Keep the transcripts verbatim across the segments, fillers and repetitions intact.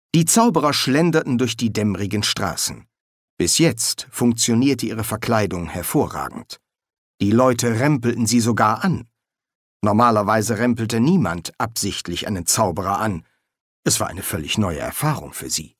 Die Zauberer schlenderten durch die dämmerigen Straßen. Bis jetzt funktionierte ihre Verkleidung hervorragend. Die Leute rempelten sie sogar an. Normalerweise rempelte niemand absichtlich einen Zauberer an. Es war eine völlig neue Erfahrung für sie.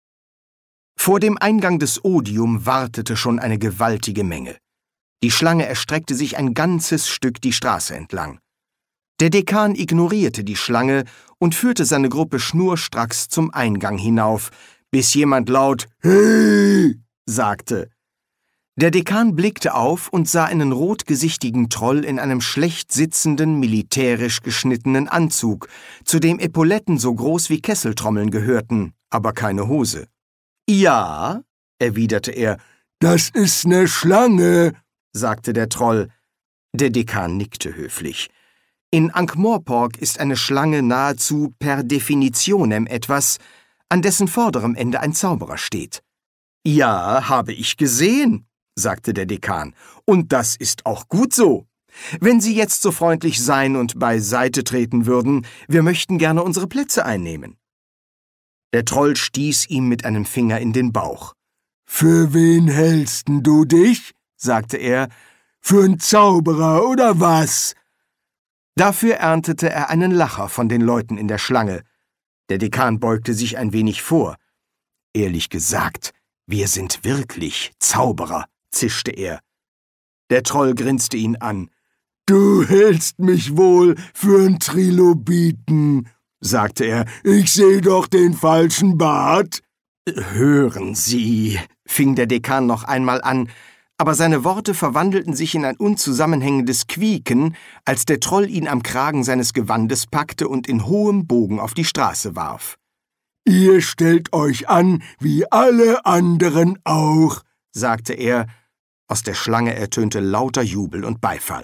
Vor dem Eingang des Odium wartete schon eine gewaltige Menge. Die Schlange erstreckte sich ein ganzes Stück die Straße entlang. Der Dekan ignorierte die Schlange und führte seine Gruppe schnurstracks zum Eingang hinauf, bis jemand laut »Hey!« sagte. Der Dekan blickte auf und sah einen rotgesichtigen Troll in einem schlecht sitzenden, militärisch geschnittenen Anzug, zu dem Epauletten so groß wie Kesseltrommeln gehörten, aber keine Hose. »Ja«, erwiderte er. »Das ist ne Schlange«, sagte der Troll. Der Dekan nickte höflich. In Ankh-Morpork ist eine Schlange nahezu per definitionem etwas, an dessen vorderem Ende ein Zauberer steht. »Ja, habe ich gesehen«, sagte der Dekan, »und das ist auch gut so. Wenn Sie jetzt so freundlich sein und beiseite treten würden, wir möchten gerne unsere Plätze einnehmen.« Der Troll stieß ihm mit einem Finger in den Bauch. »Für wen hältst du dich?« sagte er. »Für einen Zauberer oder was?« Dafür erntete er einen Lacher von den Leuten in der Schlange. Der Dekan beugte sich ein wenig vor. »Ehrlich gesagt, wir sind wirklich Zauberer«, zischte er. Der Troll grinste ihn an. »Du hältst mich wohl für einen Trilobiten«, sagte er. »Ich sehe doch den falschen Bart.« »Hören Sie«, fing der Dekan noch einmal an, aber seine Worte verwandelten sich in ein unzusammenhängendes Quieken, als der Troll ihn am Kragen seines Gewandes packte und in hohem Bogen auf die Straße warf. »Ihr stellt euch an, wie alle anderen auch«, sagte er. Aus der Schlange ertönte lauter Jubel und Beifall.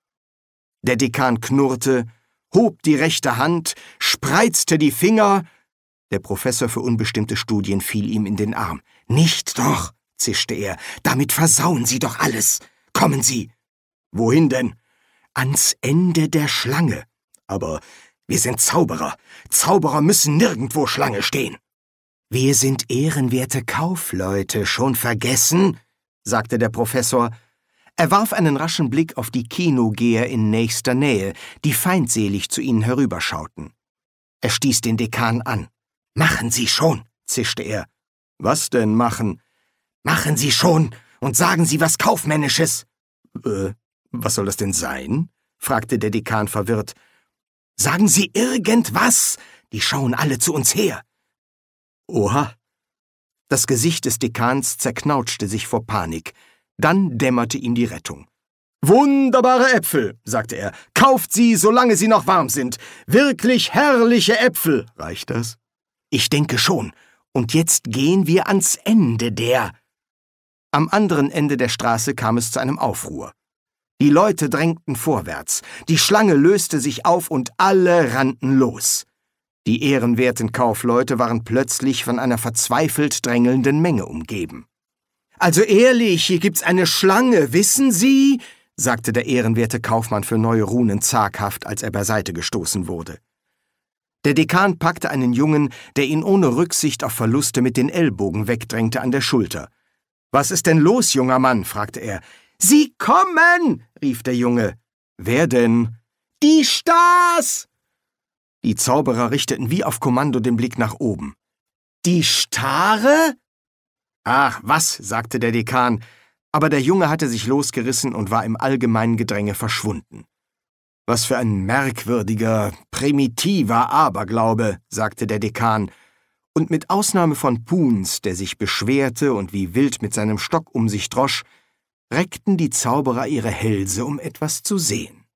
Der Dekan knurrte, hob die rechte Hand, spreizte die Finger. Der Professor für unbestimmte Studien fiel ihm in den Arm. »Nicht doch«, zischte er, »damit versauen Sie doch alles. Kommen Sie.« »Wohin denn?« »Ans Ende der Schlange. Aber wir sind Zauberer. Zauberer müssen nirgendwo Schlange stehen.« »Wir sind ehrenwerte Kaufleute, schon vergessen?«, sagte der Professor. Er warf einen raschen Blick auf die Kinogeher in nächster Nähe, die feindselig zu ihnen herüberschauten. Er stieß den Dekan an. »Machen Sie schon«, zischte er. »Was denn machen?« »Machen Sie schon und sagen Sie was Kaufmännisches.« »Äh, was soll das denn sein?«, fragte der Dekan verwirrt. »Sagen Sie irgendwas, die schauen alle zu uns her.« »Oha!« Das Gesicht des Dekans zerknautschte sich vor Panik. Dann dämmerte ihm die Rettung. »Wunderbare Äpfel«, sagte er. »Kauft sie, solange sie noch warm sind. Wirklich herrliche Äpfel. Reicht das?« »Ich denke schon. Und jetzt gehen wir ans Ende der...« Am anderen Ende der Straße kam es zu einem Aufruhr. Die Leute drängten vorwärts, die Schlange löste sich auf und alle rannten los. Die ehrenwerten Kaufleute waren plötzlich von einer verzweifelt drängelnden Menge umgeben. »Also ehrlich, hier gibt's eine Schlange, wissen Sie?«, sagte der ehrenwerte Kaufmann für neue Runen zaghaft, als er beiseite gestoßen wurde. Der Dekan packte einen Jungen, der ihn ohne Rücksicht auf Verluste mit den Ellbogen wegdrängte, an der Schulter. »Was ist denn los, junger Mann?«, fragte er. »Sie kommen«, rief der Junge. »Wer denn?« »Die Stars!« Die Zauberer richteten wie auf Kommando den Blick nach oben. »Die Stare?« »Ach, was«, sagte der Dekan, aber der Junge hatte sich losgerissen und war im allgemeinen Gedränge verschwunden. »Was für ein merkwürdiger, primitiver Aberglaube«, sagte der Dekan, und mit Ausnahme von Puns, der sich beschwerte und wie wild mit seinem Stock um sich drosch, reckten die Zauberer ihre Hälse, um etwas zu sehen.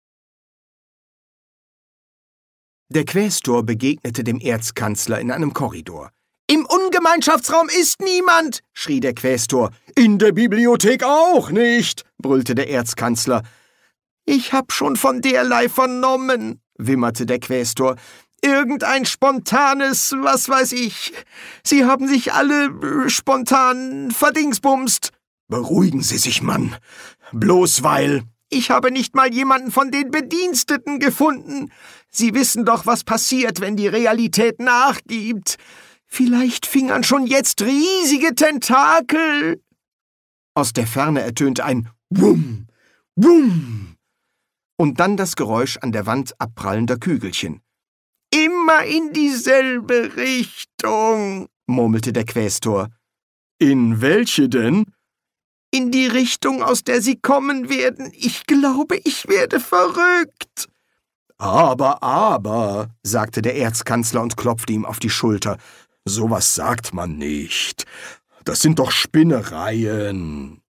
Der Quästor begegnete dem Erzkanzler in einem Korridor. »Im Ungemeinschaftsraum ist niemand«, schrie der Quästor. »In der Bibliothek auch nicht«, brüllte der Erzkanzler. »Ich hab schon von derlei vernommen«, wimmerte der Quästor. »Irgendein spontanes, was weiß ich. Sie haben sich alle spontan verdingsbumst.« »Beruhigen Sie sich, Mann. Bloß weil...« »Ich habe nicht mal jemanden von den Bediensteten gefunden. Sie wissen doch, was passiert, wenn die Realität nachgibt. Vielleicht fingern schon jetzt riesige Tentakel. Aus der Ferne ertönte ein Wumm, Wumm und dann das Geräusch an der Wand abprallender Kügelchen. »Immer in dieselbe Richtung«, murmelte der Quästor. »In welche denn?« »In die Richtung, aus der Sie kommen werden. Ich glaube, ich werde verrückt.« »Aber, aber«, sagte der Erzkanzler und klopfte ihm auf die Schulter, »sowas sagt man nicht. Das sind doch Spinnereien.«